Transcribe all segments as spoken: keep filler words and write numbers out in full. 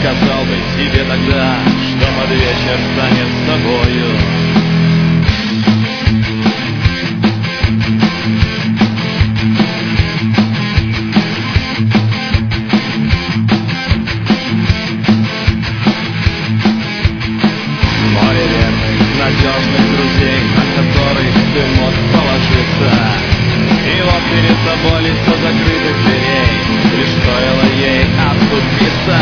сказал бы тебе тогда, что под вечер станет с тобою? Море верных, надежных друзей, на которых ты мог положиться. И вот перед тобой лицо закрытых дверей, лишь стоило ей отступиться.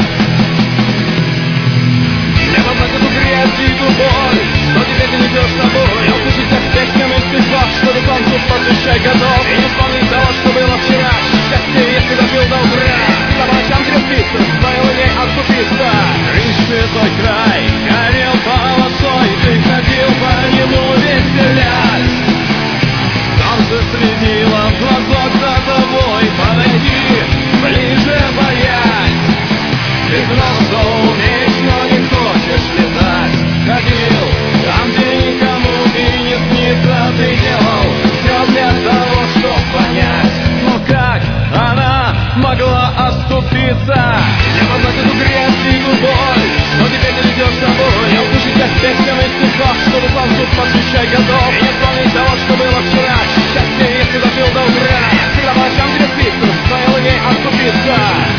Небо знает эту грязь и эту боль, но теперь ты несешь с собой. Я услышать всех песнями стихов, что до танцев посвящай готов. И не вспомнить того, что было вчера. Счастье, если допил до утра, всегда по ночам крепиться, стоило ей отступиться. Рысь святой край горел полосой, ты ходил по нему веселясь. Солнце следило в глазок за тобой, подойди ближе, боясь. Ты знал, что умеешь, но не хочешь летать. Ходил там, где никому и не снится. Ты делал все для того, чтобы понять. Но как она могла оступиться? Не познать эту грязь и эту боль, но теперь ты ведешь с собой. Я услышать как песнями стихов, что ты сам тут посвящай готов. И не вспомнить того, что было вчера. Счастье, если допил до утра, всегда по ночам крепиться, стоило ей отступиться.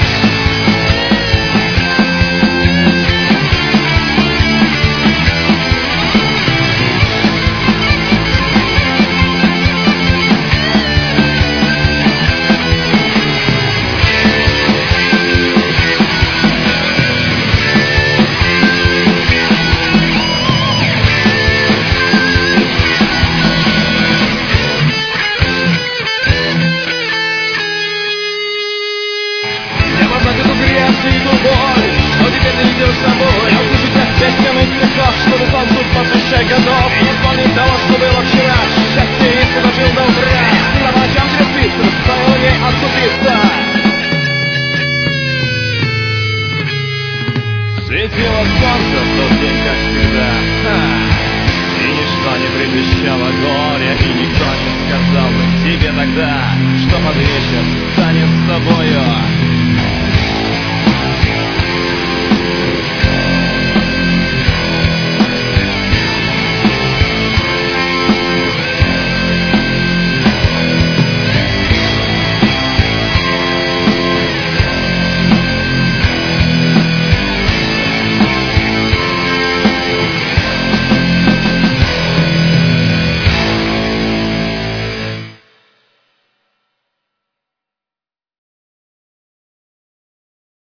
Но теперь ты идешь с собой. Я услышу тебя песнями стихов, что ты сам тут посвящай готов. И не вспомнить того, что было вчера. Счастье, если допил до утра, всегда по ночам крепиться, стоило ей отступиться. Светило солнце в тот день, как всегда. Ха! И ничто не предвещало горя, и никто не сказал бы тебе тогда, что под вечер станет с тобою.